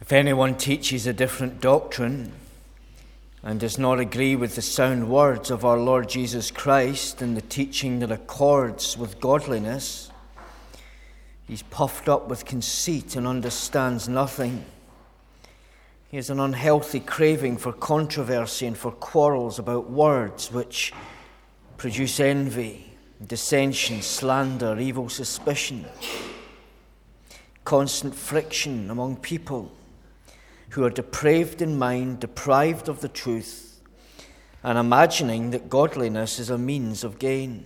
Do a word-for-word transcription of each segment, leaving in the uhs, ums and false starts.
If anyone teaches a different doctrine and does not agree with the sound words of our Lord Jesus Christ and the teaching that accords with godliness, he's puffed up with conceit and understands nothing. He has an unhealthy craving for controversy and for quarrels about words which produce envy, dissension, slander, evil suspicion, constant friction among people who are depraved in mind, deprived of the truth, and imagining that godliness is a means of gain.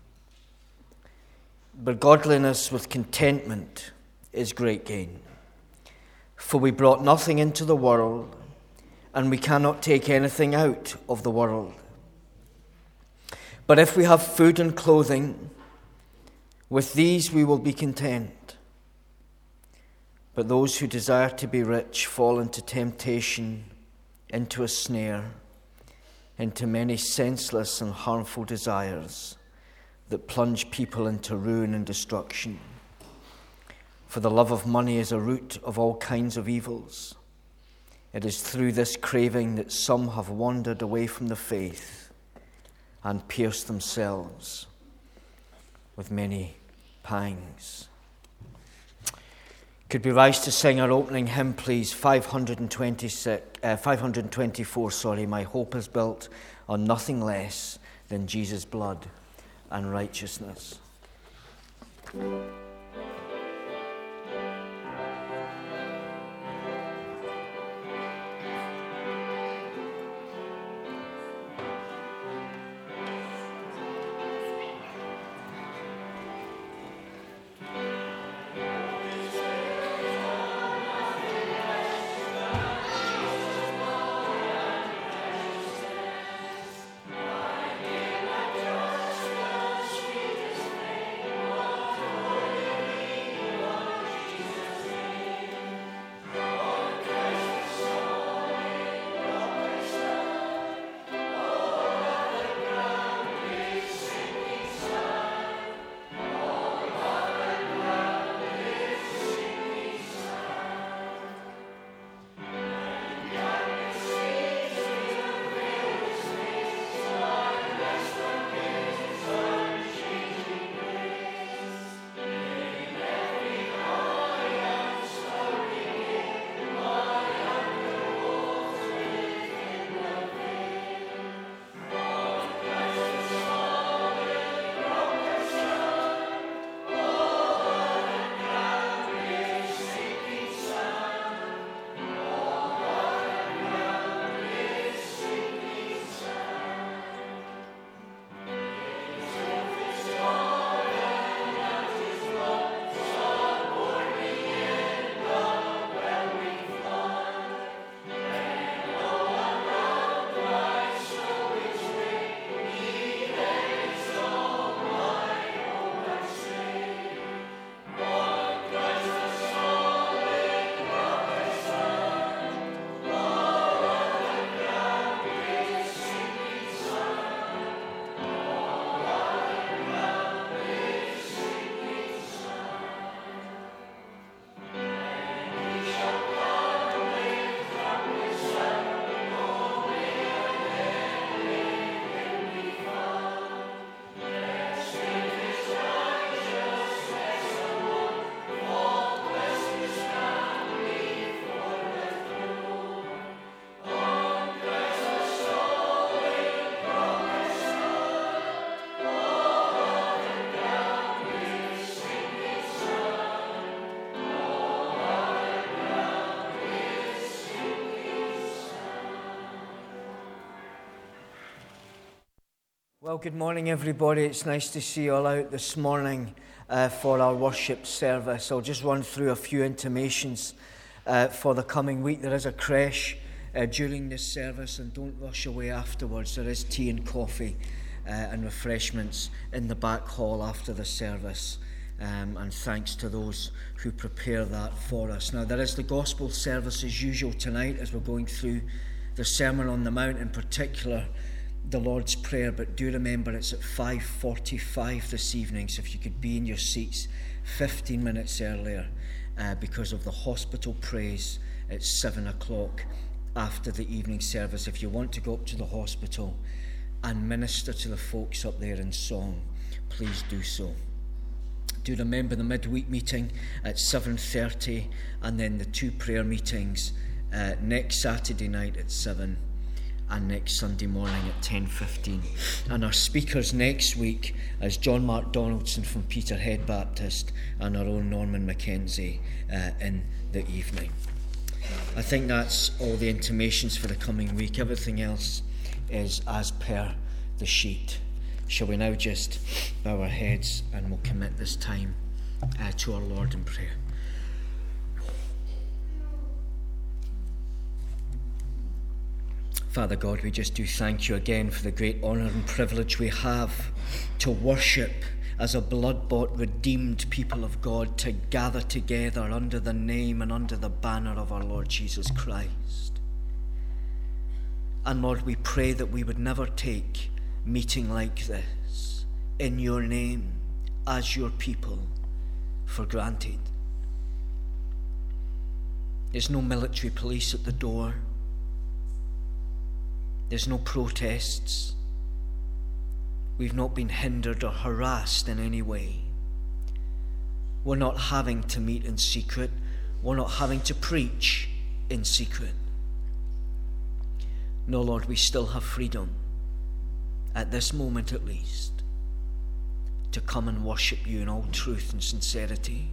But godliness with contentment is great gain. For we brought nothing into the world, and we cannot take anything out of the world. But if we have food and clothing, with these we will be content. But those who desire to be rich fall into temptation, into a snare, into many senseless and harmful desires that plunge people into ruin and destruction. For the love of money is a root of all kinds of evils. It is through this craving that some have wandered away from the faith and pierced themselves with many pangs. Could we rise to sing our opening hymn, please? five twenty-six, uh, five twenty-four, sorry. My hope is built on nothing less than Jesus' blood and righteousness. Well, good morning, everybody. It's nice to see you all out this morning uh, for our worship service. I'll just run through a few intimations uh, for the coming week. There is a creche uh, during this service, and don't rush away afterwards. There is tea and coffee uh, and refreshments in the back hall after the service. Um, and thanks to those who prepare that for us. Now, there is the gospel service as usual tonight as we're going through the Sermon on the Mount, in particular the Lord's Prayer, but do remember it's at five forty-five this evening, so if you could be in your seats fifteen minutes earlier uh, because of the hospital praise at seven o'clock after the evening service. If you want to go up to the hospital and minister to the folks up there in song, please do so. Do remember the midweek meeting at seven thirty, and then the two prayer meetings uh, next Saturday night at seven and next Sunday morning at ten fifteen. And our speakers next week is John Mark Donaldson from Peterhead Baptist and our own Norman Mackenzie uh, in the evening. I think that's all the intimations for the coming week. Everything else is as per the sheet. Shall we now just bow our heads and we'll commit this time uh, to our Lord in prayer. Father God, we just do thank you again for the great honour and privilege we have to worship as a blood-bought, redeemed people of God, to gather together under the name and under the banner of our Lord Jesus Christ. And Lord, we pray that we would never take meeting like this in your name as your people for granted. There's no military police at the door. There's no protests. We've not been hindered or harassed in any way. We're not having to meet in secret. We're not having to preach in secret. No, Lord, we still have freedom, at this moment at least, to come and worship you in all truth and sincerity.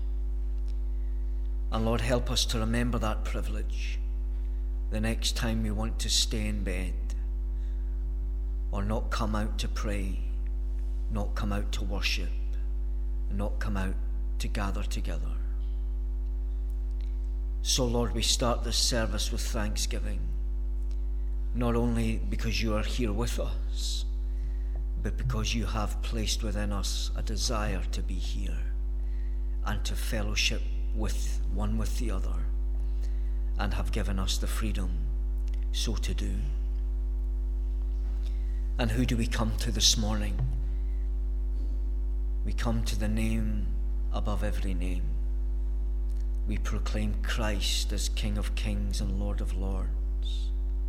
And Lord, help us to remember that privilege the next time we want to stay in bed, or not come out to pray, not come out to worship, and not come out to gather together. So Lord, we start this service with thanksgiving, not only because you are here with us, but because you have placed within us a desire to be here and to fellowship with one with the other, and have given us the freedom so to do. And who do we come to this morning? We come to the name above every name. We proclaim Christ as King of Kings and Lord of Lords.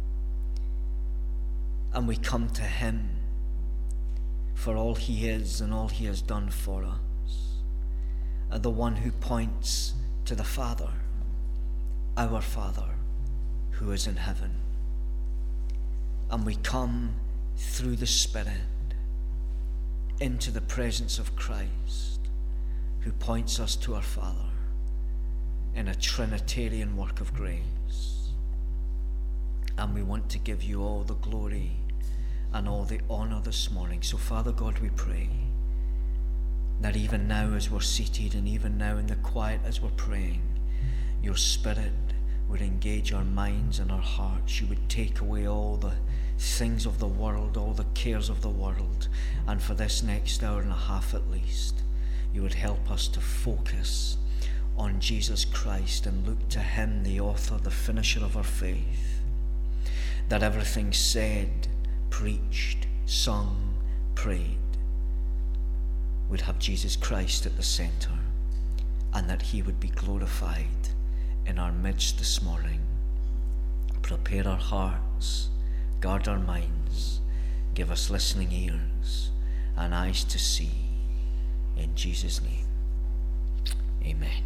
And we come to him for all he is and all he has done for us, and the one who points to the Father, our Father who is in heaven. And we come through the Spirit into the presence of Christ, who points us to our Father in a Trinitarian work of grace. And we want to give you all the glory and all the honour this morning. So Father God, we pray that even now as we're seated, and even now in the quiet as we're praying, your Spirit would engage our minds and our hearts. You would take away all the things of the world, all the cares of the world, and for this next hour and a half at least, you would help us to focus on Jesus Christ and look to him, the author, the finisher of our faith, that everything said, preached, sung, prayed would have Jesus Christ at the centre, and that he would be glorified in our midst this morning. Prepare our hearts, guard our minds, give us listening ears and eyes to see. In Jesus' name, amen.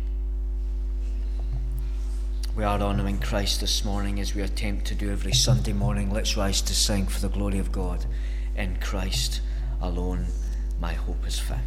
We are honouring Christ this morning as we attempt to do every Sunday morning. Let's rise to sing for the glory of God. In Christ alone my hope is found.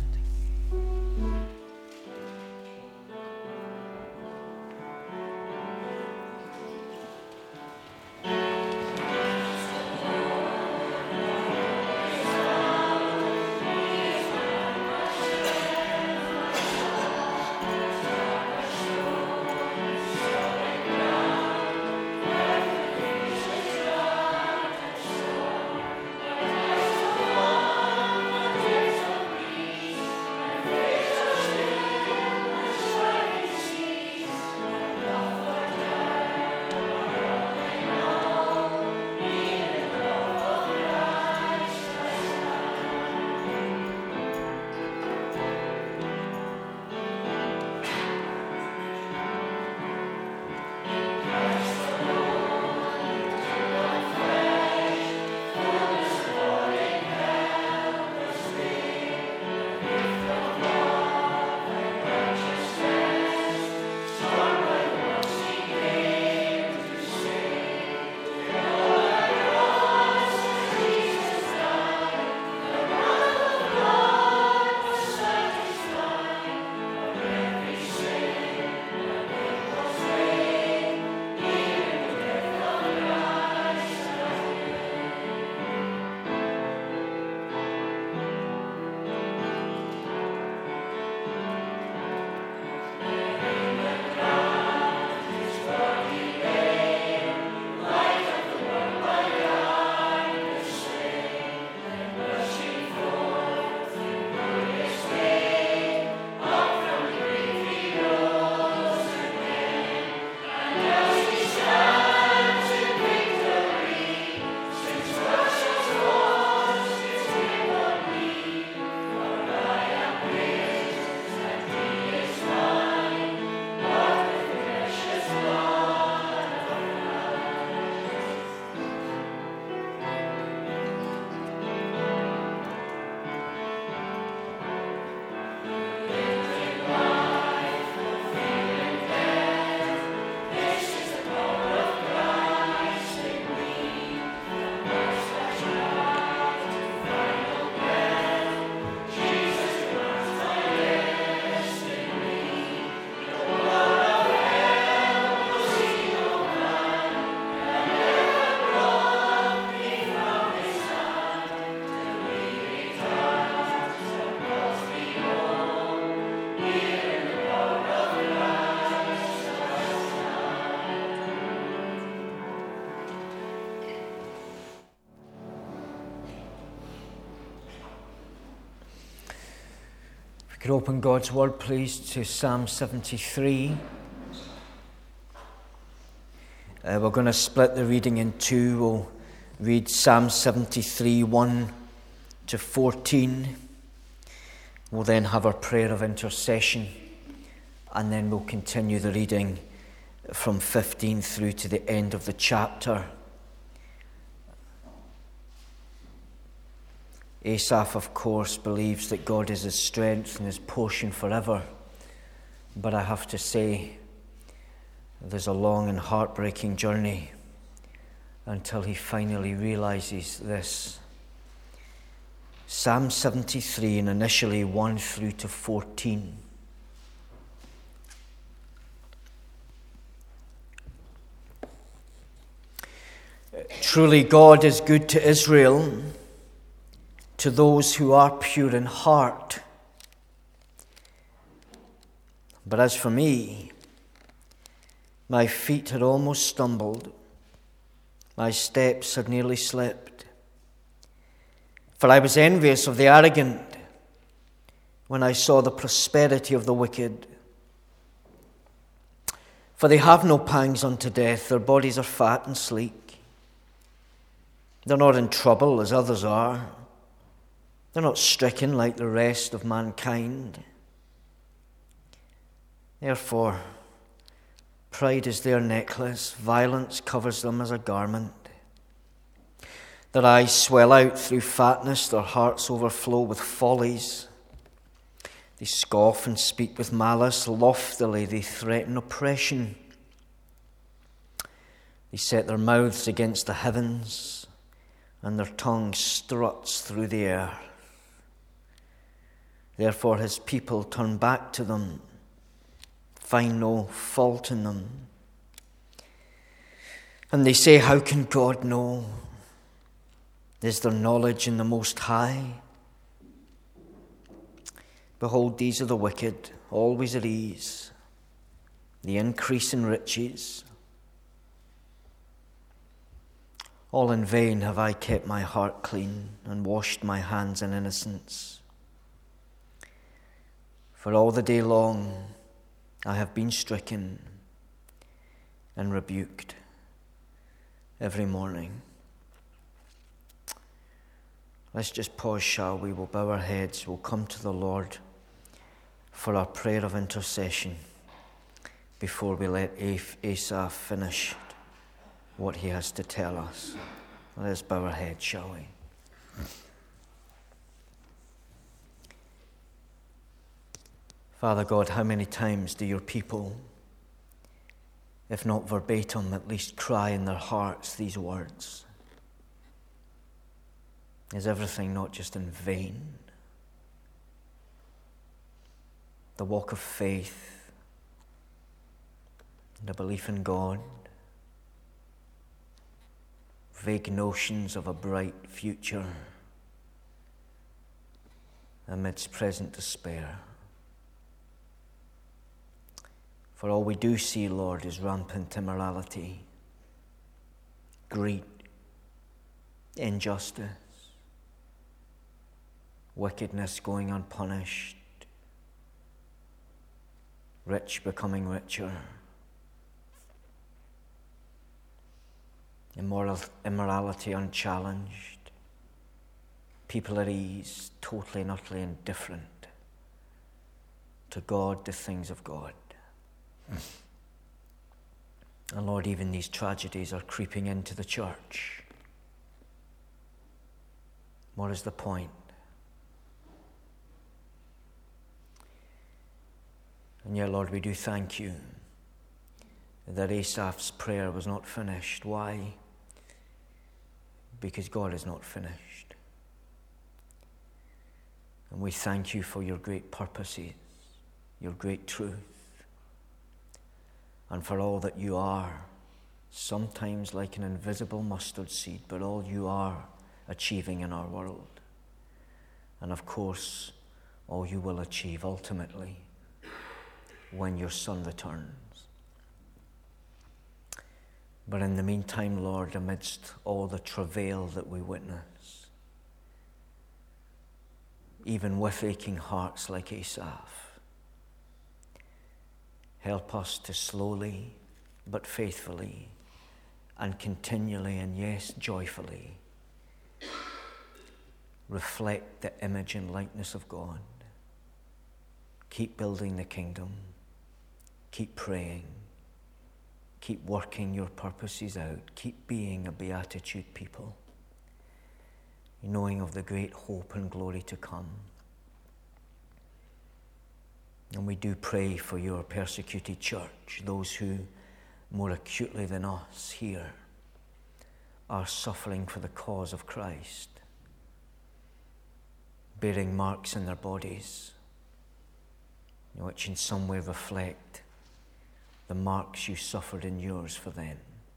Could open God's Word, please, to Psalm seventy-three. Uh, we're going to split the reading in two. We'll read Psalm seventy-three, one to fourteen. We'll then have our prayer of intercession, and then we'll continue the reading from fifteen through to the end of the chapter. Asaph, of course, believes that God is his strength and his portion forever. But I have to say, there's a long and heartbreaking journey until he finally realizes this. Psalm seventy-three, and initially one through to fourteen. Truly God is good to Israel, to those who are pure in heart. But as for me, my feet had almost stumbled, my steps had nearly slipped. For I was envious of the arrogant when I saw the prosperity of the wicked. For they have no pangs unto death, their bodies are fat and sleek. They're not in trouble as others are. They're not stricken like the rest of mankind. Therefore, pride is their necklace, violence covers them as a garment. Their eyes swell out through fatness, their hearts overflow with follies. They scoff and speak with malice, loftily they threaten oppression. They set their mouths against the heavens, and their tongue struts through the air. Therefore his people turn back to them, find no fault in them. And they say, how can God know? Is there knowledge in the Most High? Behold, these are the wicked, always at ease, the increase in riches. All in vain have I kept my heart clean and washed my hands in innocence. For all the day long I have been stricken and rebuked every morning. Let's just pause, shall we? We'll bow our heads. We'll come to the Lord for our prayer of intercession before we let Asaph finish what he has to tell us. Let's bow our heads, shall we? Father God, how many times do your people, if not verbatim, at least cry in their hearts these words? Is everything not just in vain? The walk of faith, the belief in God, vague notions of a bright future amidst present despair. For all we do see, Lord, is rampant immorality, greed, injustice, wickedness going unpunished, rich becoming richer, immoral, immorality unchallenged, people at ease, totally and utterly indifferent to God, the things of God. And Lord, even these tragedies are creeping into the church. What is the point? And yet, Lord, we do thank you that Asaph's prayer was not finished. Why? Because God is not finished. And we thank you for your great purposes, your great truth, and for all that you are, sometimes like an invisible mustard seed, but all you are achieving in our world. And of course, all you will achieve ultimately when your Son returns. But in the meantime, Lord, amidst all the travail that we witness, even with aching hearts like Asaph. Help us to slowly but faithfully and continually, and yes, joyfully, reflect the image and likeness of God. Keep building the kingdom. Keep praying. Keep working your purposes out. Keep being a beatitude people, knowing of the great hope and glory to come. And we do pray for your persecuted church, those who more acutely than us here are suffering for the cause of Christ, bearing marks in their bodies, which in some way reflect the marks you suffered in yours for them.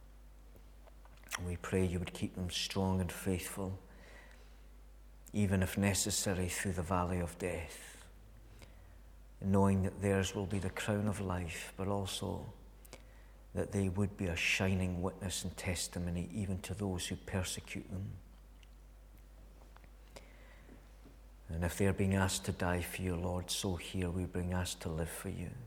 We pray you would keep them strong and faithful, even if necessary through the valley of death, knowing that theirs will be the crown of life, but also that they would be a shining witness and testimony even to those who persecute them. And if they're being asked to die for you, Lord, so here we bring asked to live for you.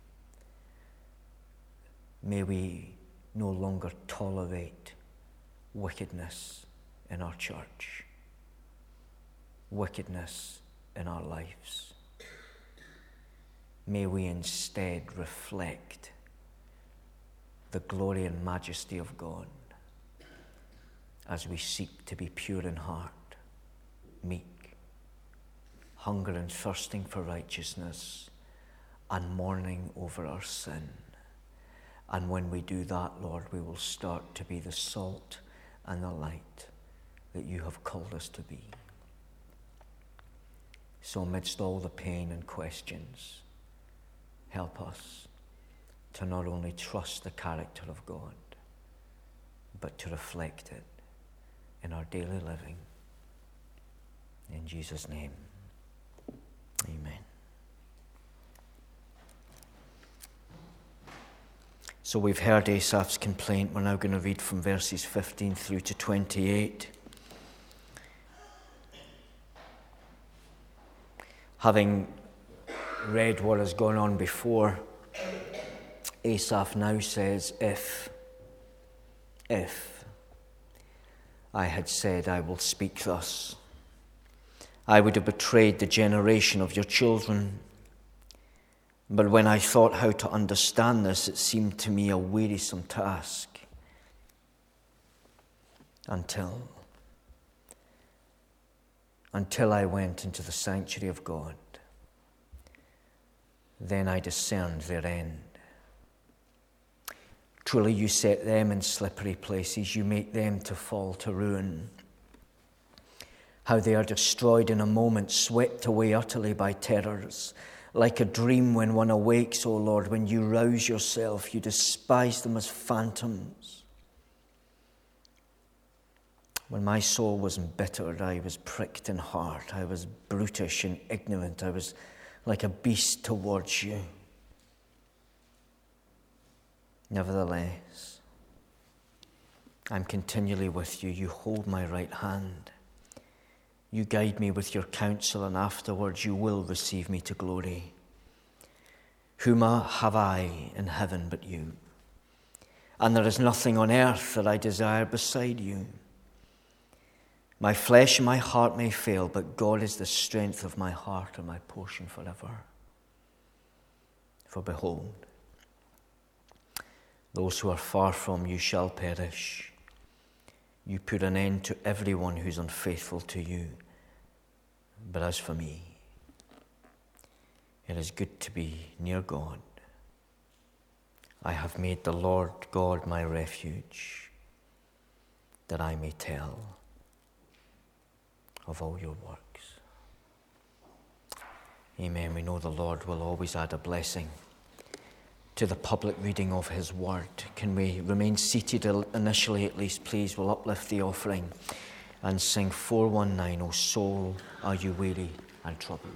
May we no longer tolerate wickedness in our church, wickedness in our lives. May we instead reflect the glory and majesty of God as we seek to be pure in heart, meek, hunger and thirsting for righteousness, and mourning over our sin. And when we do that, Lord, we will start to be the salt and the light that you have called us to be. So amidst all the pain and questions, help us to not only trust the character of God, but to reflect it in our daily living. In Jesus' name, amen. So we've heard Asaph's complaint. We're now going to read from verses fifteen through to twenty-eight. Having read what has gone on before, Asaph now says, if, if I had said I will speak thus, I would have betrayed the generation of your children. But when I thought how to understand this, it seemed to me a wearisome task. Until, until I went into the sanctuary of God, then I discerned their end. Truly you set them in slippery places, you make them to fall to ruin. How they are destroyed in a moment, swept away utterly by terrors. Like a dream when one awakes, O Lord, when you rouse yourself, you despise them as phantoms. When my soul was embittered, I was pricked in heart. I was brutish and ignorant. I was like a beast towards you. Nevertheless, I'm continually with you. You hold my right hand. You guide me with your counsel, and afterwards you will receive me to glory. Whom have I in heaven but you? And there is nothing on earth that I desire beside you. My flesh and my heart may fail, but God is the strength of my heart and my portion forever. For behold, those who are far from you shall perish. You put an end to everyone who's unfaithful to you. But as for me, it is good to be near God. I have made the Lord God my refuge, that I may tell of all your works. Amen. We know the Lord will always add a blessing to the public reading of his word. Can we remain seated initially at least, please? We'll uplift the offering and sing four one nine, O soul, are you weary and troubled?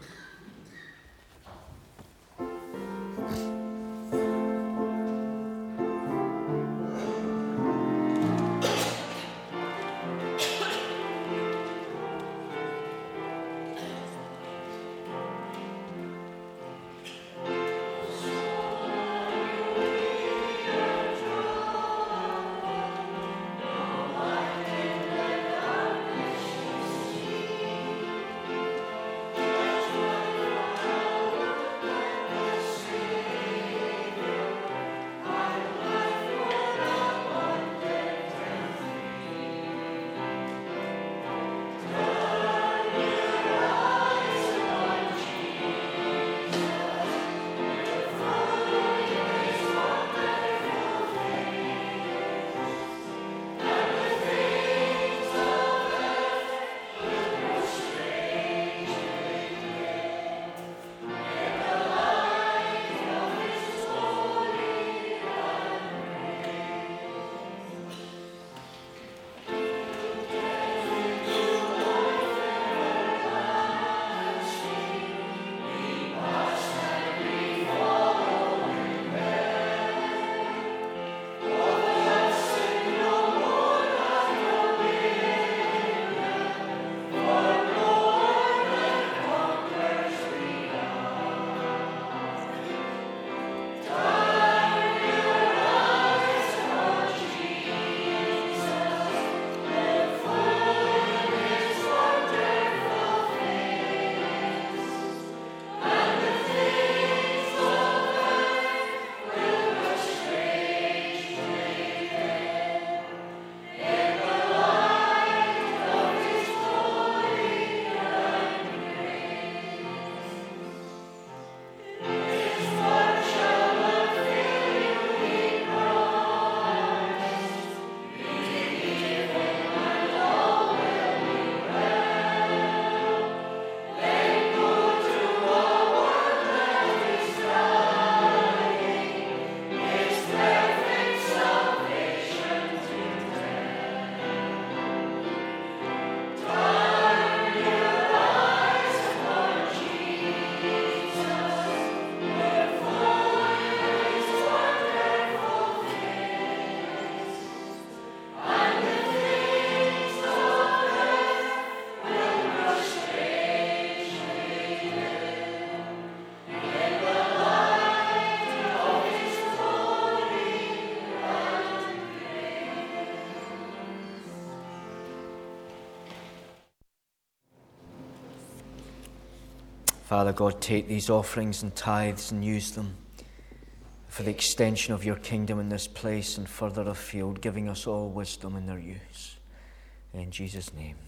Father God, take these offerings and tithes and use them for the extension of your kingdom in this place and further afield, giving us all wisdom in their use. In Jesus' name,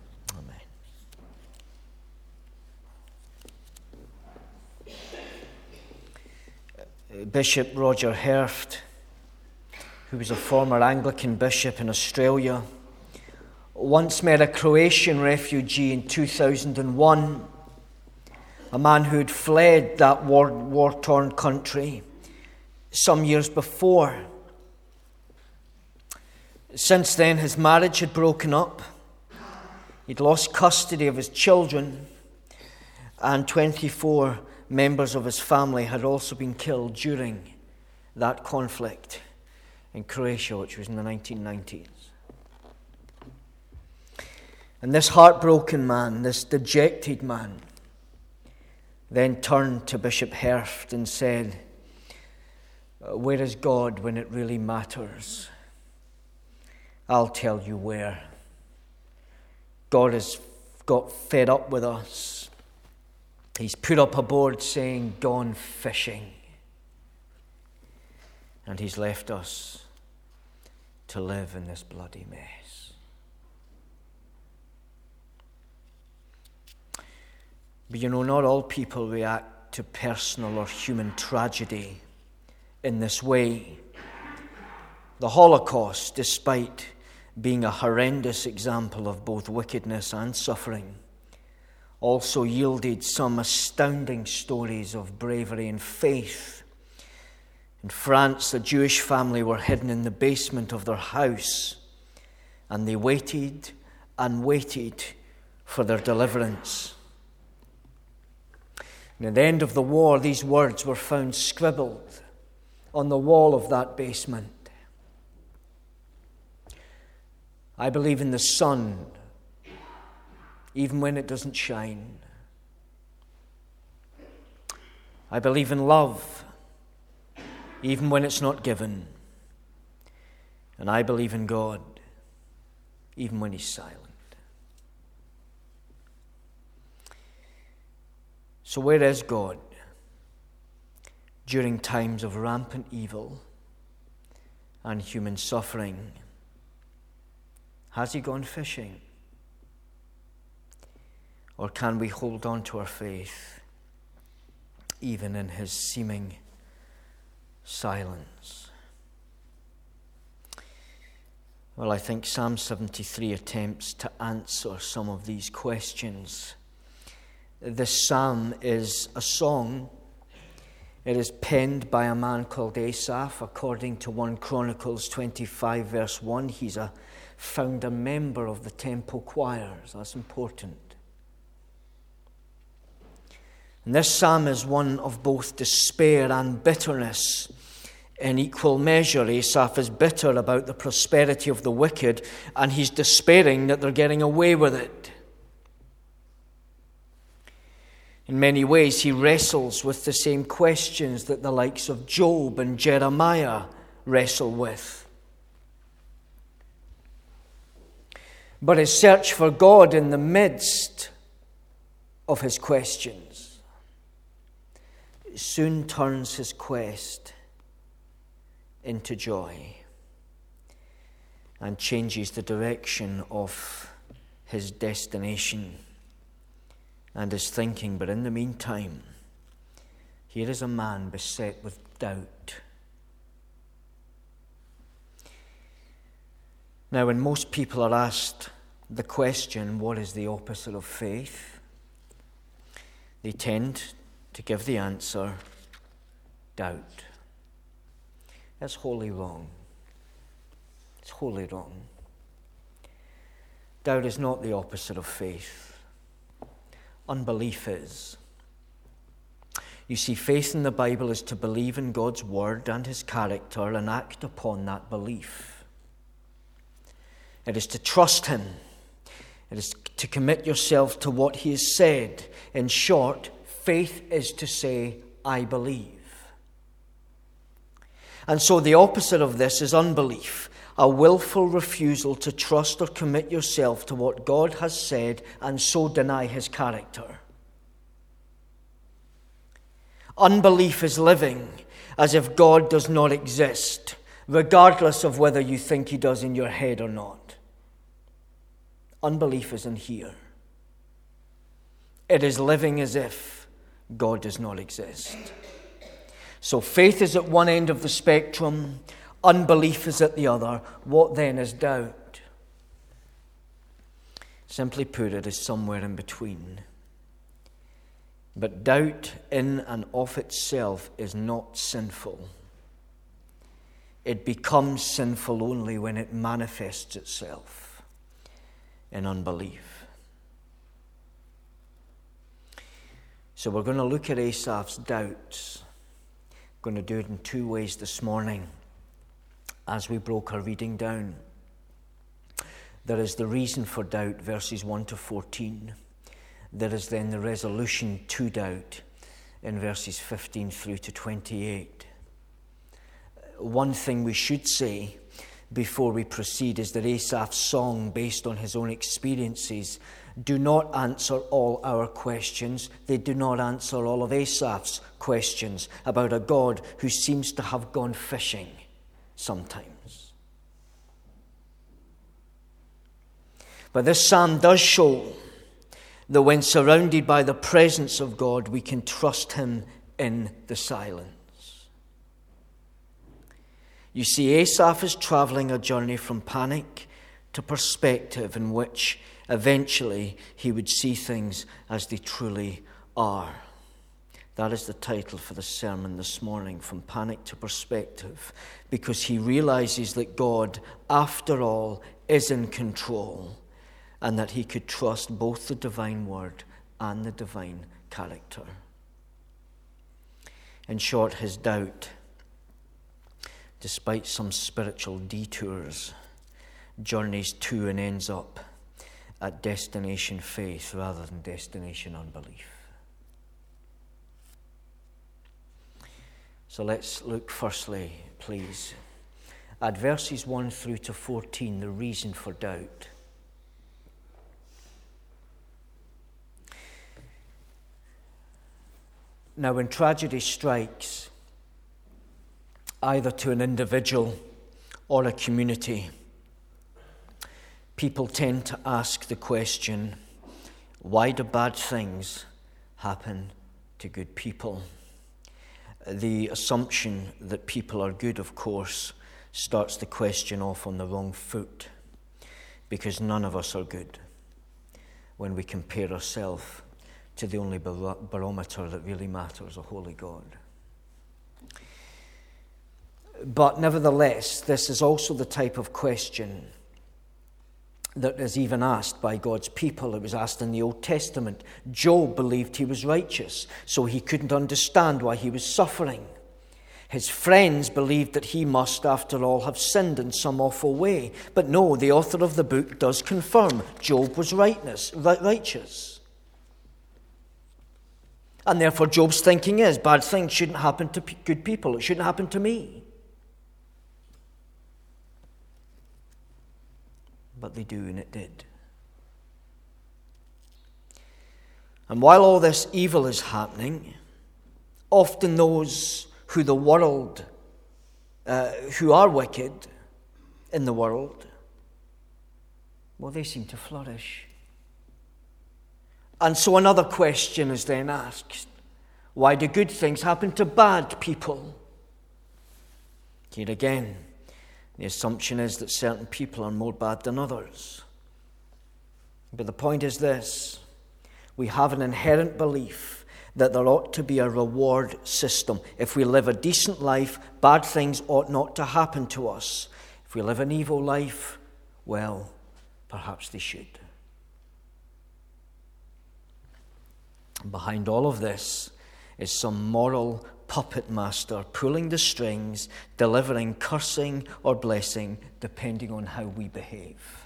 amen. Bishop Roger Herft, who was a former Anglican bishop in Australia, once met a Croatian refugee in two thousand one, a man who had fled that war, war-torn country some years before. Since then, his marriage had broken up. He'd lost custody of his children, and twenty-four members of his family had also been killed during that conflict in Croatia, which was in the nineteen nineties. And this heartbroken man, this dejected man, then turned to Bishop Herft and said, "Where is God when it really matters? I'll tell you where. God has got fed up with us. He's put up a board saying, 'Gone fishing.' And he's left us to live in this bloody mess." But you know, not all people react to personal or human tragedy in this way. The Holocaust, despite being a horrendous example of both wickedness and suffering, also yielded some astounding stories of bravery and faith. In France, a Jewish family were hidden in the basement of their house, and they waited and waited for their deliverance. And at the end of the war, these words were found scribbled on the wall of that basement: "I believe in the sun, even when it doesn't shine. I believe in love, even when it's not given. And I believe in God, even when He's silent." So where is God during times of rampant evil and human suffering? Has He gone fishing? Or can we hold on to our faith even in His seeming silence? Well, I think Psalm seventy-three attempts to answer some of these questions. This psalm is a song. It is penned by a man called Asaph. According to First Chronicles twenty-five, verse one, he's a founder member of the temple choirs. That's important. And this psalm is one of both despair and bitterness in equal measure. Asaph is bitter about the prosperity of the wicked, and he's despairing that they're getting away with it. In many ways, he wrestles with the same questions that the likes of Job and Jeremiah wrestle with. But his search for God in the midst of his questions soon turns his quest into joy and changes the direction of his destination and his thinking. But in the meantime, here is a man beset with doubt. Now, when most people are asked the question, what is the opposite of faith? They tend to give the answer, doubt. That's wholly wrong. It's wholly wrong. Doubt is not the opposite of faith. Unbelief is. You see, faith in the Bible is to believe in God's word and his character and act upon that belief. It is to trust him. It is to commit yourself to what he has said. In short, faith is to say, I believe. And so the opposite of this is unbelief, a willful refusal to trust or commit yourself to what God has said and so deny his character. Unbelief is living as if God does not exist, regardless of whether you think he does in your head or not. Unbelief is in here. It is living as if God does not exist. So faith is at one end of the spectrum, unbelief is at the other. What then is doubt? Simply put, it is somewhere in between. But doubt in and of itself is not sinful. It becomes sinful only when it manifests itself in unbelief. So we're going to look at Asaph's doubts. We're going to do it in two ways this morning as we broke our reading down. There is the reason for doubt, verses one to fourteen. There is then the resolution to doubt in verses fifteen through to twenty-eight. One thing we should say before we proceed is that Asaph's song, based on his own experiences, do not answer all our questions. They do not answer all of Asaph's questions about a God who seems to have gone fishing sometimes. But this psalm does show that when surrounded by the presence of God, we can trust him in the silence. You see, Asaph is traveling a journey from panic to perspective in which eventually he would see things as they truly are. That is the title for the sermon this morning, From Panic to Perspective, because he realizes that God, after all, is in control, and that he could trust both the divine word and the divine character. In short, his doubt, despite some spiritual detours, journeys to and ends up at destination faith rather than destination unbelief. So let's look firstly, please, at verses one through to fourteen, the reason for doubt. Now, when tragedy strikes, either to an individual or a community, people tend to ask the question, why do bad things happen to good people? The assumption that people are good, of course, starts the question off on the wrong foot, because none of us are good when we compare ourselves to the only bar- barometer that really matters, a holy God. But nevertheless, this is also the type of question that is even asked by God's people. It was asked in the Old Testament. Job believed he was righteous, so he couldn't understand why he was suffering. His friends believed that he must, after all, have sinned in some awful way. But no, the author of the book does confirm Job was rightness, righteous. And therefore Job's thinking is, bad things shouldn't happen to good people. It shouldn't happen to me. But they do, and it did. And while all this evil is happening, often those who the world, uh, who are wicked in the world, well, they seem to flourish. And so another question is then asked. Why do good things happen to bad people? Here again, the assumption is that certain people are more bad than others. But the point is this. We have an inherent belief that there ought to be a reward system. If we live a decent life, bad things ought not to happen to us. If we live an evil life, well, perhaps they should. Behind all of this is some moral puppet master pulling the strings, delivering cursing or blessing, depending on how we behave.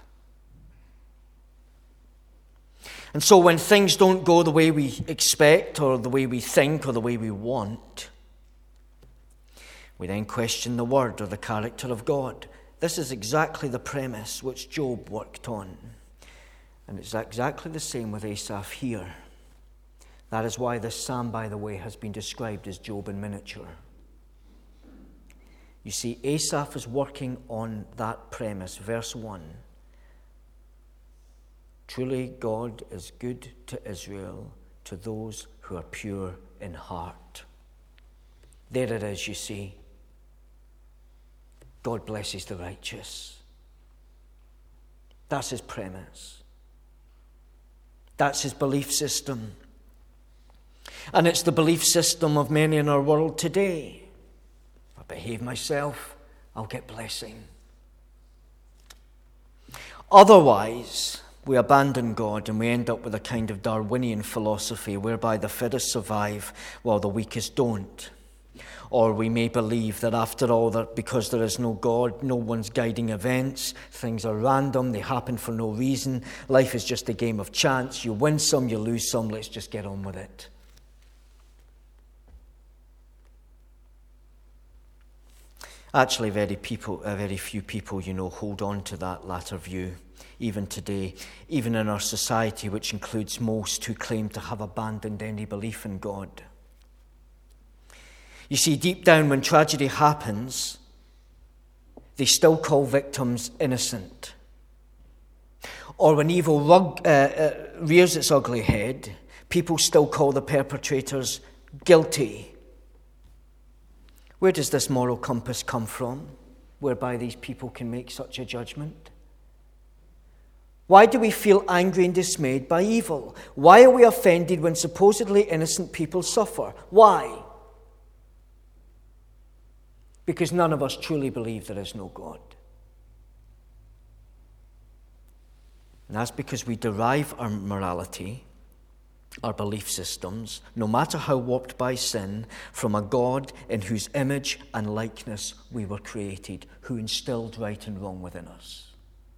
And so when things don't go the way we expect or the way we think or the way we want, we then question the word or the character of God. This is exactly the premise which Job worked on. And it's exactly the same with Asaph here. That is why this psalm, by the way, has been described as Job in miniature. You see, Asaph is working on that premise. Verse one. Truly God is good to Israel, to those who are pure in heart. There it is, you see. God blesses the righteous. That's his premise. That's his belief system. And it's the belief system of many in our world today. If I behave myself, I'll get blessing. Otherwise, we abandon God and we end up with a kind of Darwinian philosophy whereby the fittest survive while the weakest don't. Or we may believe that after all, that because there is no God, no one's guiding events, things are random, they happen for no reason, life is just a game of chance, you win some, you lose some, let's just get on with it. Actually, very people, uh, very few people, you know, hold on to that latter view, even today, even in our society, which includes most who claim to have abandoned any belief in God. You see, deep down, when tragedy happens, they still call victims innocent. Or when evil rug, uh, uh, rears its ugly head, people still call the perpetrators guilty. Where does this moral compass come from, whereby these people can make such a judgment? Why do we feel angry and dismayed by evil? Why are we offended when supposedly innocent people suffer? Why? Because none of us truly believe there is no God. And that's because we derive our morality, our belief systems, no matter how warped by sin, from a God in whose image and likeness we were created, who instilled right and wrong within us.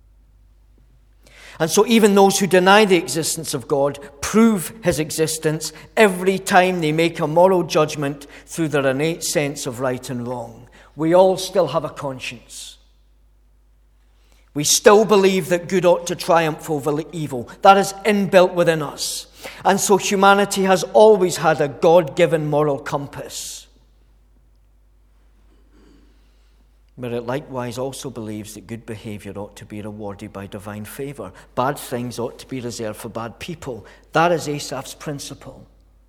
And so even those who deny the existence of God prove his existence every time they make a moral judgment through their innate sense of right and wrong. We all still have a conscience. We still believe that good ought to triumph over evil. That is inbuilt within us. And so humanity has always had a God-given moral compass. But it likewise also believes that good behavior ought to be rewarded by divine favor. Bad things ought to be reserved for bad people. That is Asaph's principle.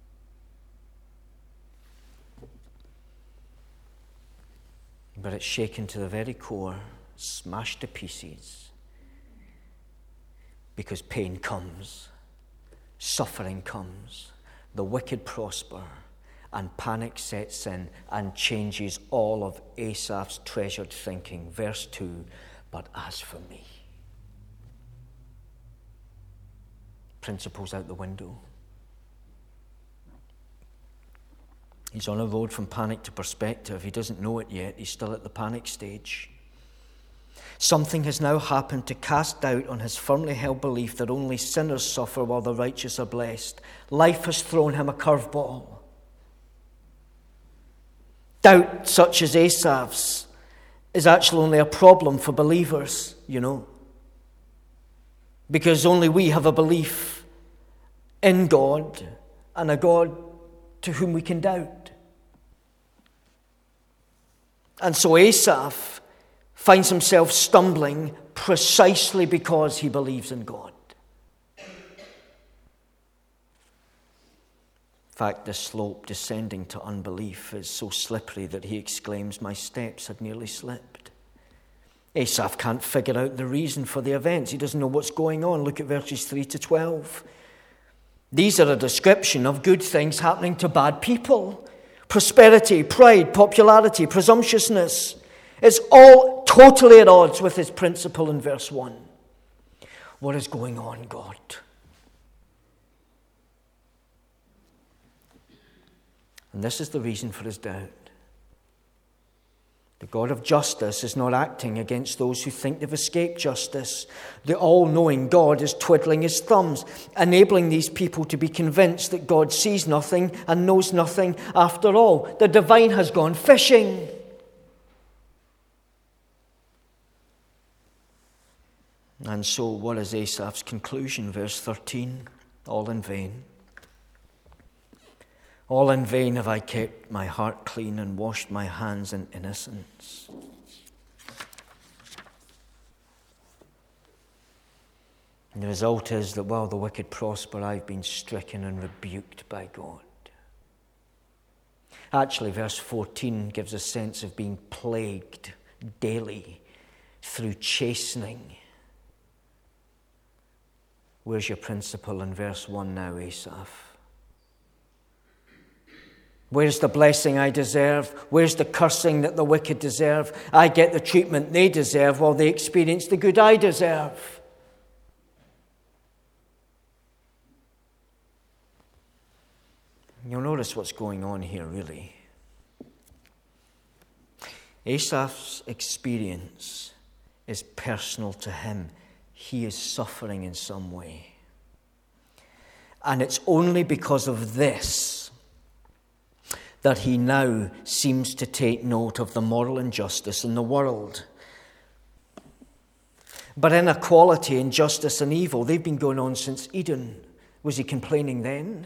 But it's shaken to the very core, smashed to pieces, because pain comes, suffering comes, the wicked prosper, and panic sets in and changes all of Asaph's treasured thinking. Verse two, but as for me. Principles out the window. He's on a road from panic to perspective. He doesn't know it yet. He's still at the panic stage. Something has now happened to cast doubt on his firmly held belief that only sinners suffer while the righteous are blessed. Life has thrown him a curveball. Doubt such as Asaph's is actually only a problem for believers, you know. Because only we have a belief in God and a God to whom we can doubt. And so Asaph finds himself stumbling precisely because he believes in God. In fact, the slope descending to unbelief is so slippery that he exclaims, my steps had nearly slipped. Asaph can't figure out the reason for the events. He doesn't know what's going on. Look at verses three to twelve. These are a description of good things happening to bad people. Prosperity, pride, popularity, presumptuousness. It's all totally at odds with his principle in verse one. What is going on, God? And this is the reason for his doubt. The God of justice is not acting against those who think they've escaped justice. The all-knowing God is twiddling his thumbs, enabling these people to be convinced that God sees nothing and knows nothing after all. The divine has gone fishing. And so what is Asaph's conclusion? Verse thirteen, all in vain. All in vain have I kept my heart clean and washed my hands in innocence. And the result is that while the wicked prosper, I've been stricken and rebuked by God. Actually, verse fourteen gives a sense of being plagued daily through chastening. Where's your principle in verse one now, Asaph? Where's the blessing I deserve? Where's the cursing that the wicked deserve? I get the treatment they deserve while they experience the good I deserve. You'll notice what's going on here, really. Asaph's experience is personal to him. He is suffering in some way. And it's only because of this that he now seems to take note of the moral injustice in the world. But inequality, injustice, and evil, they've been going on since Eden. Was he complaining then?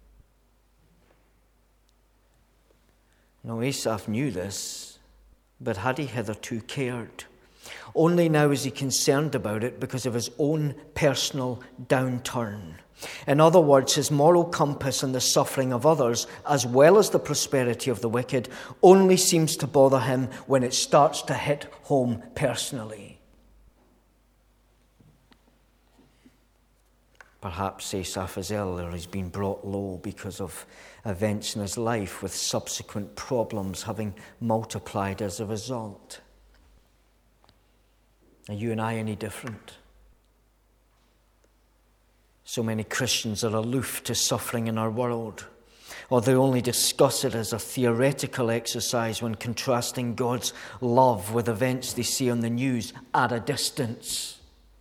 No, Asaph knew this, but had he hitherto cared? Only now is he concerned about it because of his own personal downturn. In other words, his moral compass and the suffering of others, as well as the prosperity of the wicked, only seems to bother him when it starts to hit home personally. Perhaps Asaph is ill or he's been brought low because of events in his life, with subsequent problems having multiplied as a result. Are you and I any different? So many Christians are aloof to suffering in our world, or they only discuss it as a theoretical exercise when contrasting God's love with events they see on the news at a distance.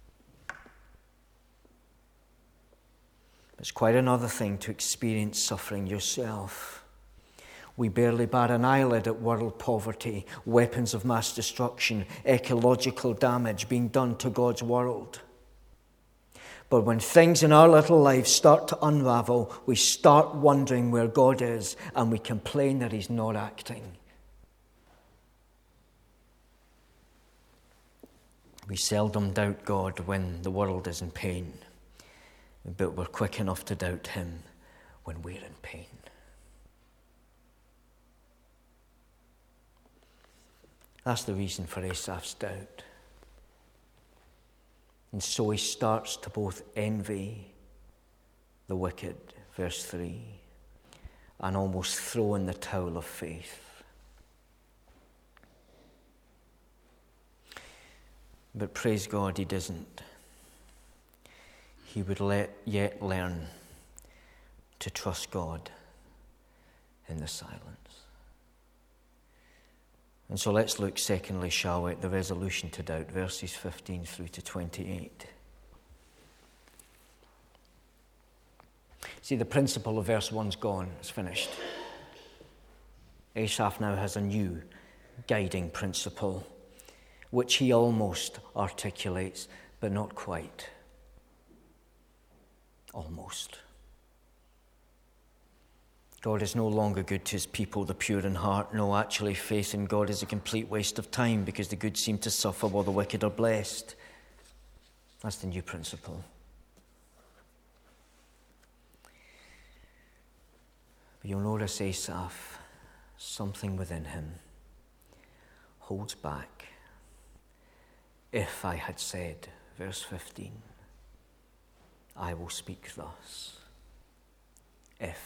It's quite another thing to experience suffering yourself. We barely bat an eyelid at world poverty, weapons of mass destruction, ecological damage being done to God's world. But when things in our little lives start to unravel, we start wondering where God is, and we complain that he's not acting. We seldom doubt God when the world is in pain, but we're quick enough to doubt him when we're in pain. That's the reason for Asaph's doubt. And so he starts to both envy the wicked, verse three, and almost throw in the towel of faith. But praise God, he doesn't. He would let, yet learn to trust God in the silence. And so let's look, secondly, shall we, at the resolution to doubt, verses fifteen through to twenty-eight. See, the principle of verse one's gone, it's finished. Asaph now has a new guiding principle, which he almost articulates, but not quite. Almost. God is no longer good to his people, the pure in heart. No, actually, faith in God is a complete waste of time because the good seem to suffer while the wicked are blessed. That's the new principle. But you'll notice Asaph, something within him holds back. If I had said, verse fifteen, I will speak thus. If.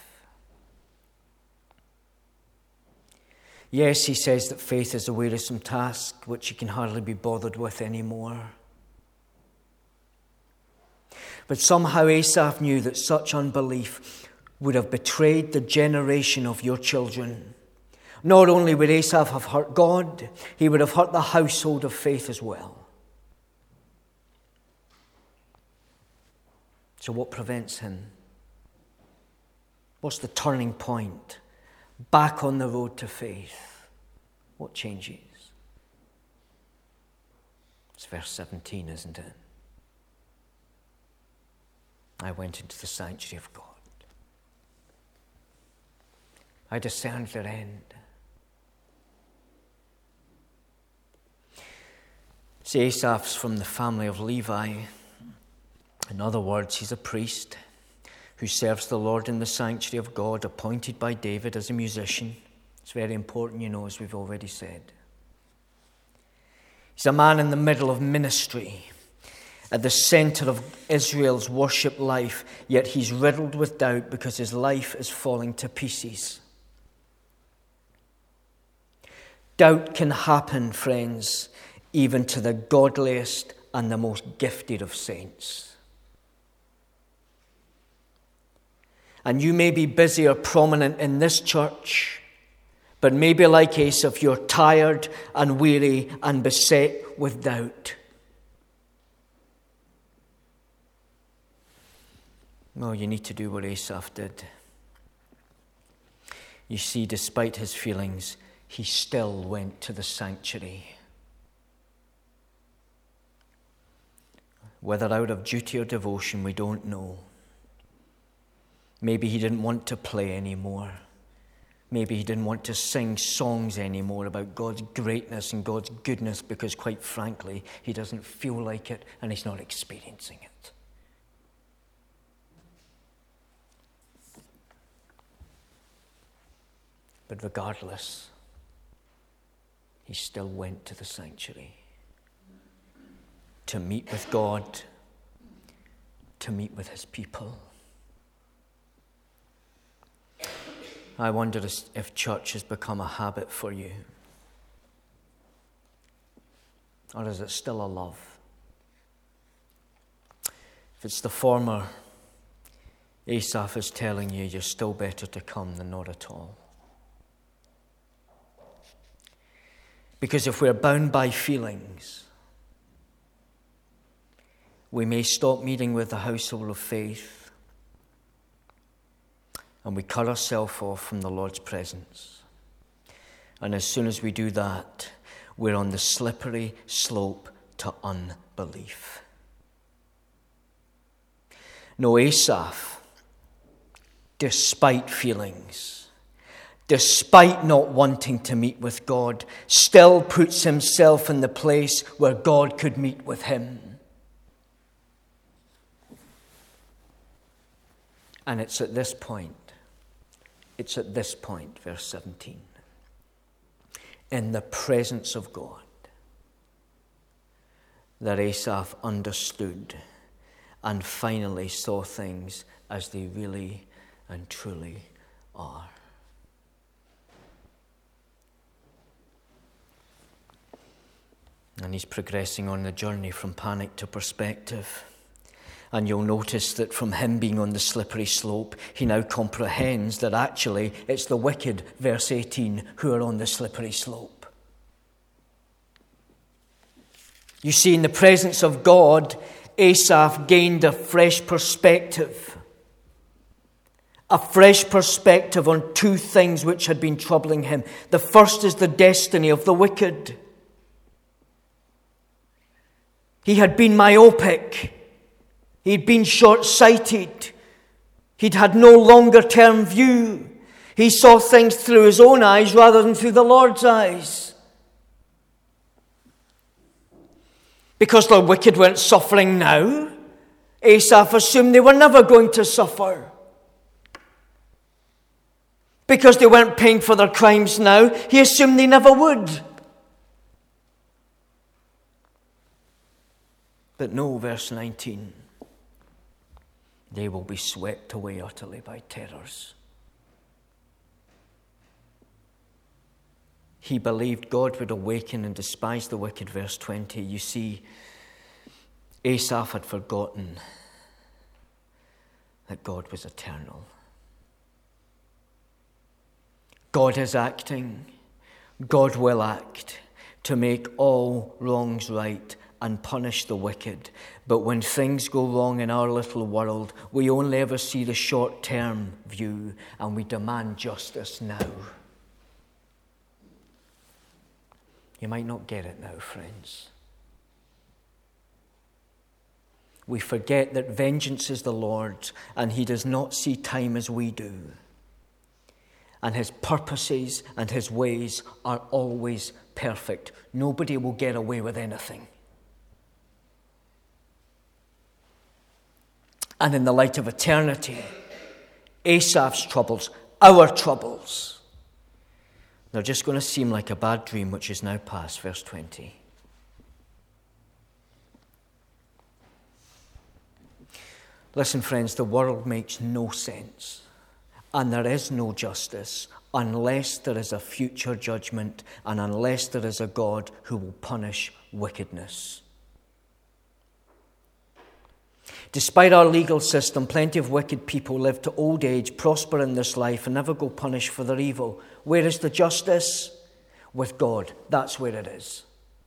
Yes, he says that faith is a wearisome task which he can hardly be bothered with anymore. But somehow Asaph knew that such unbelief would have betrayed the generation of your children. Not only would Asaph have hurt God, he would have hurt the household of faith as well. So what prevents him? What's the turning point? Back on the road to faith. What changes? It's verse seventeen, isn't it? I went into the sanctuary of God. I discerned their end. See, Asaph's from the family of Levi. In other words, he's a priest who serves the Lord in the sanctuary of God, appointed by David as a musician. It's very important, you know, as we've already said. He's a man in the middle of ministry, at the center of Israel's worship life, yet he's riddled with doubt because his life is falling to pieces. Doubt can happen, friends, even to the godliest and the most gifted of saints. And you may be busy or prominent in this church, but maybe like Asaph, you're tired and weary and beset with doubt. No, you need to do what Asaph did. You see, despite his feelings, he still went to the sanctuary. Whether out of duty or devotion, we don't know. Maybe he didn't want to play anymore. Maybe he didn't want to sing songs anymore about God's greatness and God's goodness because, quite frankly, he doesn't feel like it and he's not experiencing it. But regardless, he still went to the sanctuary to meet with God, to meet with his people. I wonder if church has become a habit for you. Or is it still a love? If it's the former, Asaph is telling you you're still better to come than not at all. Because if we're bound by feelings, we may stop meeting with the household of faith, and we cut ourselves off from the Lord's presence. And as soon as we do that, we're on the slippery slope to unbelief. No, Asaph, despite feelings, despite not wanting to meet with God, still puts himself in the place where God could meet with him. And it's at this point, it's at this point, verse seventeen, in the presence of God, that Asaph understood and finally saw things as they really and truly are. And he's progressing on the journey from panic to perspective. And you'll notice that from him being on the slippery slope, he now comprehends that actually it's the wicked, verse eighteen, who are on the slippery slope. You see, in the presence of God, Asaph gained a fresh perspective. A fresh perspective on two things which had been troubling him. The first is the destiny of the wicked. He had been myopic. He'd been short-sighted. He'd had no longer-term view. He saw things through his own eyes rather than through the Lord's eyes. Because the wicked weren't suffering now, Asaph assumed they were never going to suffer. Because they weren't paying for their crimes now, he assumed they never would. But no, verse nineteen, they will be swept away utterly by terrors. He believed God would awaken and despise the wicked, verse twenty. You see, Asaph had forgotten that God was eternal. God is acting. God will act to make all wrongs right and punish the wicked. But when things go wrong in our little world, we only ever see the short-term view and we demand justice now. You might not get it now, friends. We forget that vengeance is the Lord's and he does not see time as we do. and his purposes and his ways are always perfect. Nobody will get away with anything. And in the light of eternity, Asaph's troubles, our troubles, they're just going to seem like a bad dream which is now past. Verse twenty. Listen, friends, the world makes no sense, and there is no justice unless there is a future judgment and unless there is a God who will punish wickedness. Despite our legal system, plenty of wicked people live to old age, prosper in this life, and never go punished for their evil. Where is the justice? With God. That's where it is.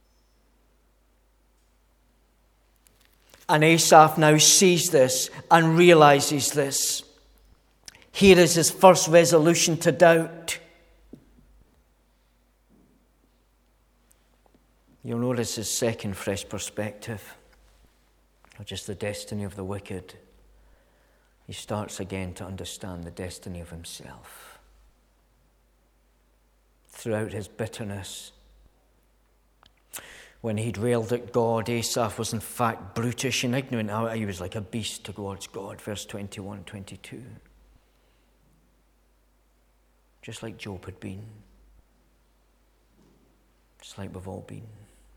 And Asaph now sees this and realizes this. Here is his first resolution to doubt. You'll notice his second fresh perspective, or just the destiny of the wicked. He starts again to understand the destiny of himself. Throughout his bitterness, when he'd railed at God, Asaph was in fact brutish and ignorant. He was like a beast towards God. Verse twenty-one, twenty-two. Just like Job had been. Just like we've all been.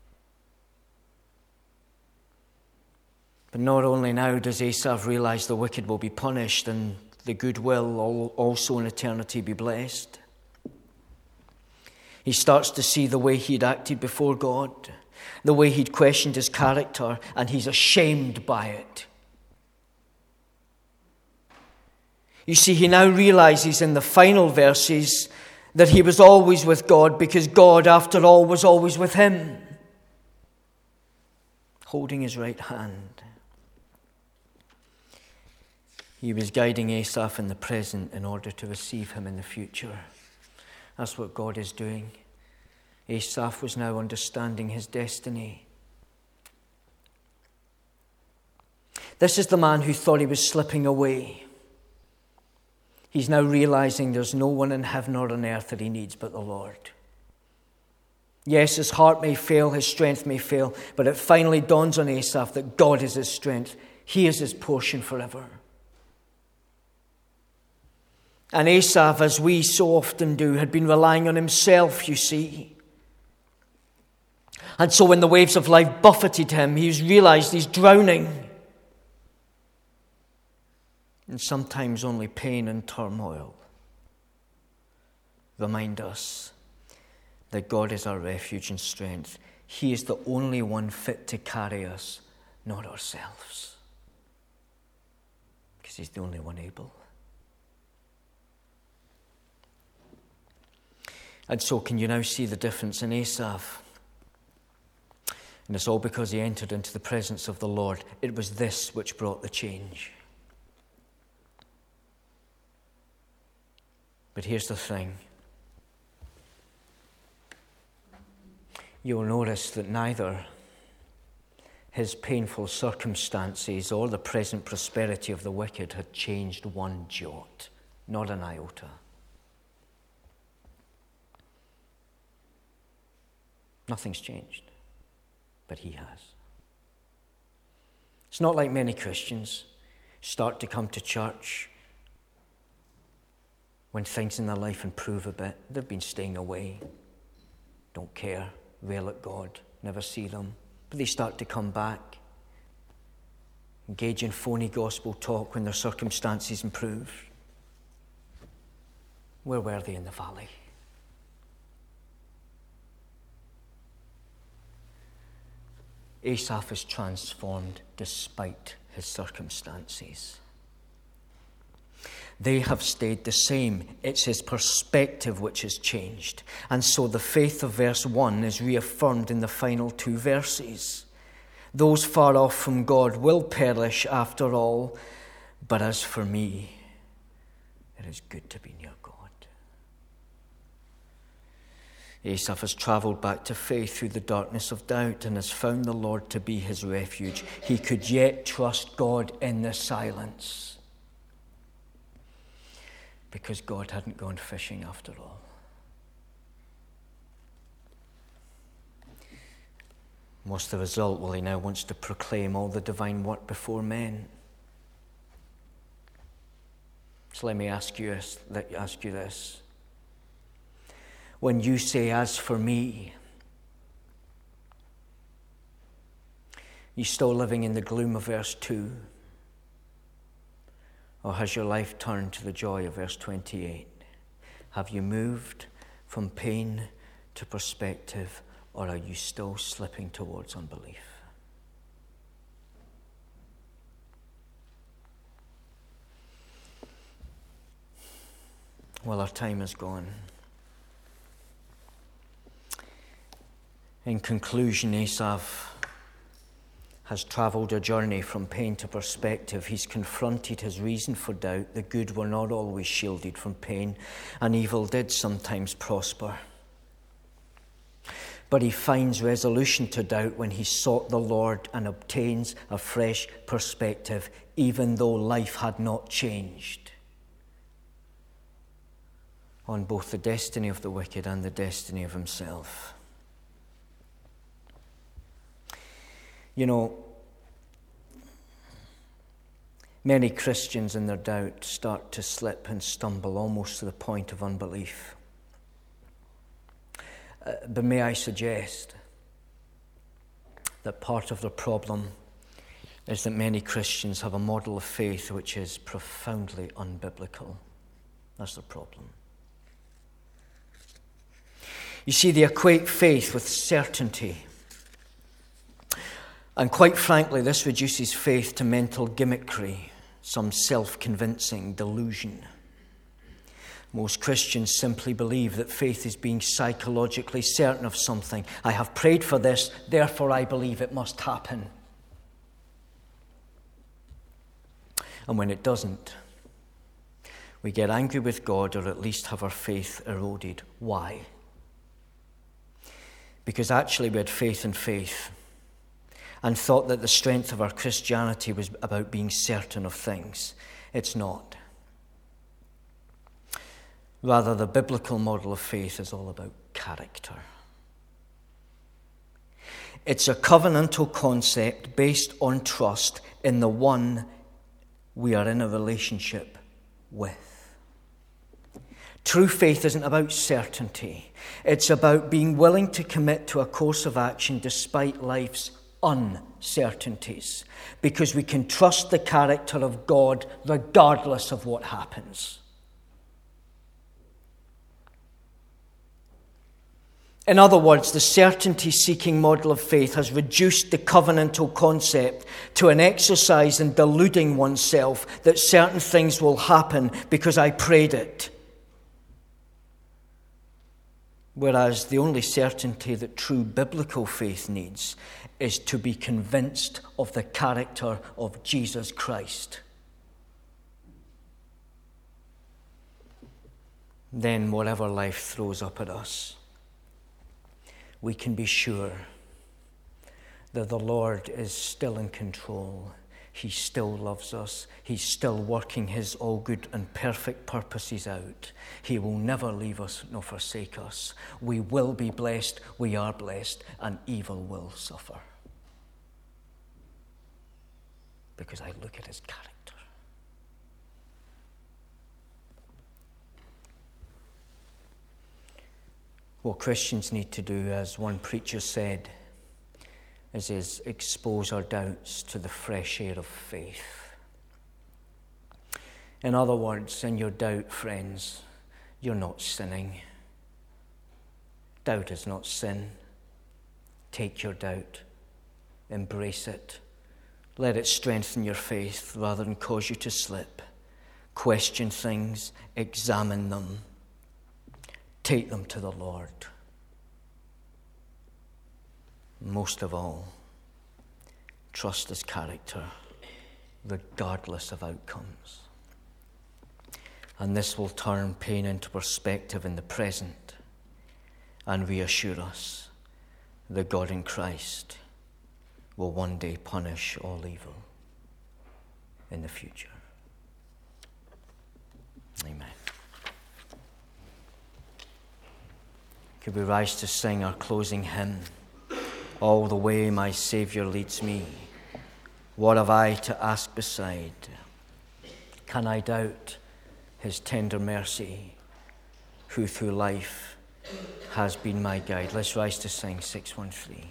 But not only now does Asaph realize the wicked will be punished and the good will also in eternity be blessed. He starts to see the way he'd acted before God, the way he'd questioned his character, and he's ashamed by it. You see, he now realizes in the final verses that he was always with God because God, after all, was always with him, holding his right hand. He was guiding Asaph in the present in order to receive him in the future. That's what God is doing. Asaph was now understanding his destiny. This is the man who thought he was slipping away. He's now realizing there's no one in heaven or on earth that he needs but the Lord. Yes, his heart may fail, his strength may fail, but it finally dawns on Asaph that God is his strength. He is his portion forever. And Asaph, as we so often do, had been relying on himself, you see. And so when the waves of life buffeted him, he's realized he's drowning. And sometimes only pain and turmoil remind us that God is our refuge and strength. He is the only one fit to carry us, not ourselves. Because he's the only one able. And so can you now see the difference in Asaph? And it's all because he entered into the presence of the Lord. It was this which brought the change. But here's the thing. You'll notice that neither his painful circumstances or the present prosperity of the wicked had changed one jot, not an iota. Nothing's changed, but he has. It's not like many Christians start to come to church when things in their life improve a bit. They've been staying away, don't care, rail at God, never see them. But they start to come back, engage in phony gospel talk when their circumstances improve. Where were they in the valley? Asaph is transformed despite his circumstances. They have stayed the same. It's his perspective which has changed. And so the faith of verse one is reaffirmed in the final two verses. Those far off from God will perish after all, but as for me, it is good to be near God. Asaph has travelled back to faith through the darkness of doubt and has found the Lord to be his refuge. He could yet trust God in the silence. because God hadn't gone fishing after all. What's the result? Well, he now wants to proclaim all the divine work before men. So let me ask you, let ask you this. When you say, "As for me," you still living in the gloom of verse two? Or has your life turned to the joy of verse twenty-eight? Have you moved from pain to perspective, or are you still slipping towards unbelief? Well, our time is gone. In conclusion, Asaph has travelled a journey from pain to perspective. He's confronted his reason for doubt. The good were not always shielded from pain, and evil did sometimes prosper. But he finds resolution to doubt when he sought the Lord and obtains a fresh perspective, even though life had not changed, on both the destiny of the wicked and the destiny of himself. You know, many Christians in their doubt start to slip and stumble almost to the point of unbelief. Uh, but may I suggest that part of the problem is that many Christians have a model of faith which is profoundly unbiblical. That's the problem. You see, they equate faith with certainty. And quite frankly, this reduces faith to mental gimmickry, some self-convincing delusion. Most Christians simply believe that faith is being psychologically certain of something. I have prayed for this, therefore I believe it must happen. And when it doesn't, we get angry with God, or at least have our faith eroded. Why? Because actually we had faith in faith, and thought that the strength of our Christianity was about being certain of things. It's not. Rather, the biblical model of faith is all about character. It's a covenantal concept based on trust in the one we are in a relationship with. True faith isn't about certainty. It's about being willing to commit to a course of action despite life's uncertainties, because we can trust the character of God regardless of what happens. In other words, the certainty-seeking model of faith has reduced the covenantal concept to an exercise in deluding oneself that certain things will happen because I prayed it. Whereas the only certainty that true biblical faith needs is to be convinced of the character of Jesus Christ. Then whatever life throws up at us, we can be sure that the Lord is still in control. He still loves us. He's still working his all good and perfect purposes out. He will never leave us nor forsake us. We will be blessed, we are blessed, and evil will suffer. Because I look at his character. What Christians need to do, as one preacher said, is, is expose our doubts to the fresh air of faith. In other words, in your doubt, friends, you're not sinning. Doubt is not sin. Take your doubt. Embrace it. Let it strengthen your faith rather than cause you to slip. Question things. Examine them. Take them to the Lord. Most of all, trust his character, regardless of outcomes. And this will turn pain into perspective in the present and reassure us that God in Christ will one day punish all evil in the future. Amen. Could we rise to sing our closing hymn? All the way my Saviour leads me. What have I to ask beside? Can I doubt his tender mercy, who through life has been my guide? Let's rise to sing six one three.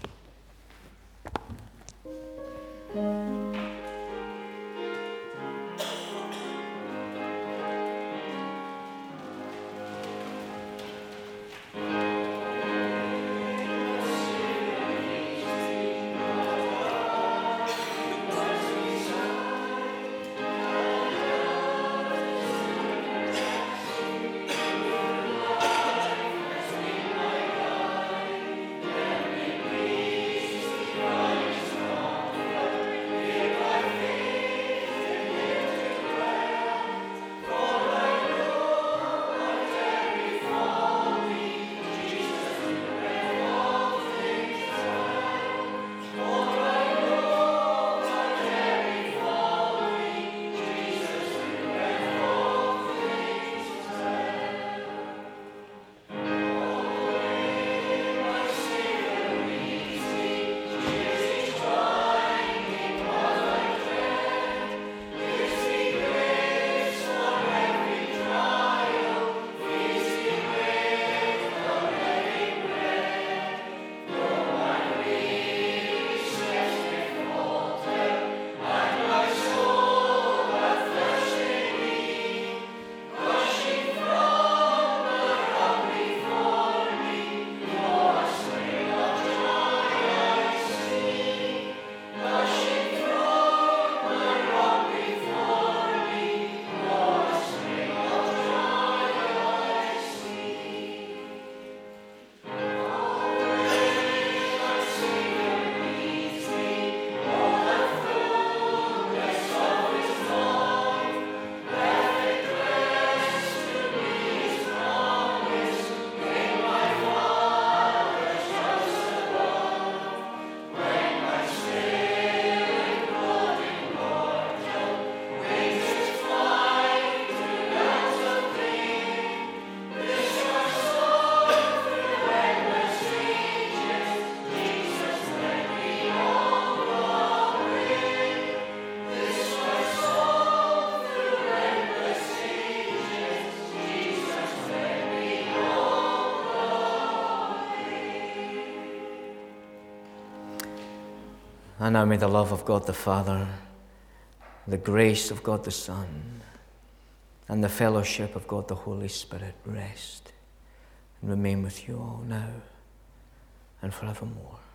And now may the love of God the Father, the grace of God the Son, and the fellowship of God the Holy Spirit rest and remain with you all now and forevermore.